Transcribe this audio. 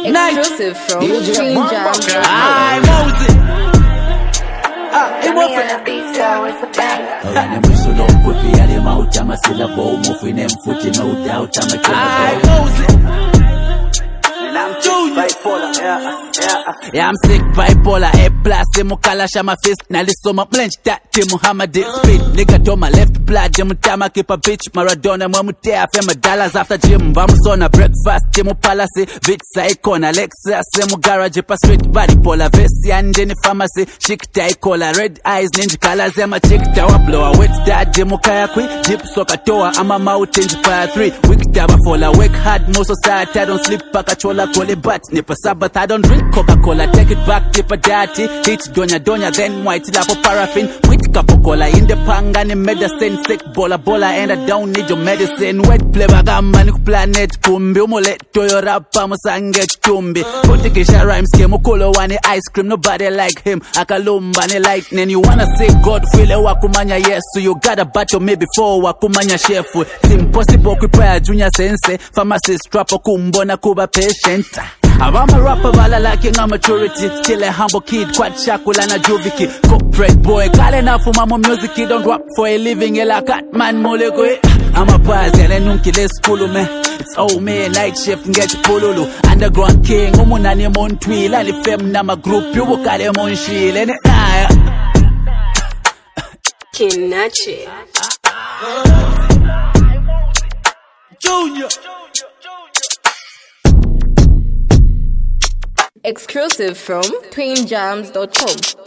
Exclusive from Twin Jams. I Moses. Yeah, I'm sick bipolar, A+, Mukala Shama fist, Nalisoma Blench, that Tim Muhammad speed. Nigga to my left blood, Jamutama keep a bitch, Maradona, Mamutea, Fema dollars after gym, Bamusona, breakfast, Timu Palace, Vitsa Icon, Alexa, Semu garage, pa street body polar, Vessi and Jenny pharmacy, chic cola, red eyes, ninja colors, Emma chick tower blower, wet dad, Demukaya qui, Jeep Sokatoa, I'm a mountain fire 3, wick daba fola, wake hard, no society, I don't sleep, Pakachola, Kole bat, Nipper Sabbath, I don't drink Coca-Cola, take it back, Tipper Daddy, hit Donya, then white lapo paraffin, with Capocola, in the pangani medicine, sick bola, and I don't need your medicine, wet flavor, gamma, planet, kumbi, umole, toyo rapa, musange, chumbi, Potikisha rhymes, Kemukolo, one ice cream, nobody like him, Akalumba, and lightning, you wanna say God, feel a wakumanya, yes, so you gotta battle me before wakumanya chef, it's impossible, prepare junior sense, pharmacist, trapper, kumbona, kuba patient. I'm a rapper, bala lacking on maturity. Still a humble kid, quite shakula na juviki. Corporate boy, calling out for my music. He don't rap for a living, a cat man moleko. I'm a pass, and I nunki les kulu me. It's old man, night shift, get pululu. Underground king, umunani mon twil, ali fem nama group, you will call them on shield, and Kinachi Junior. Exclusive from twinjams.com.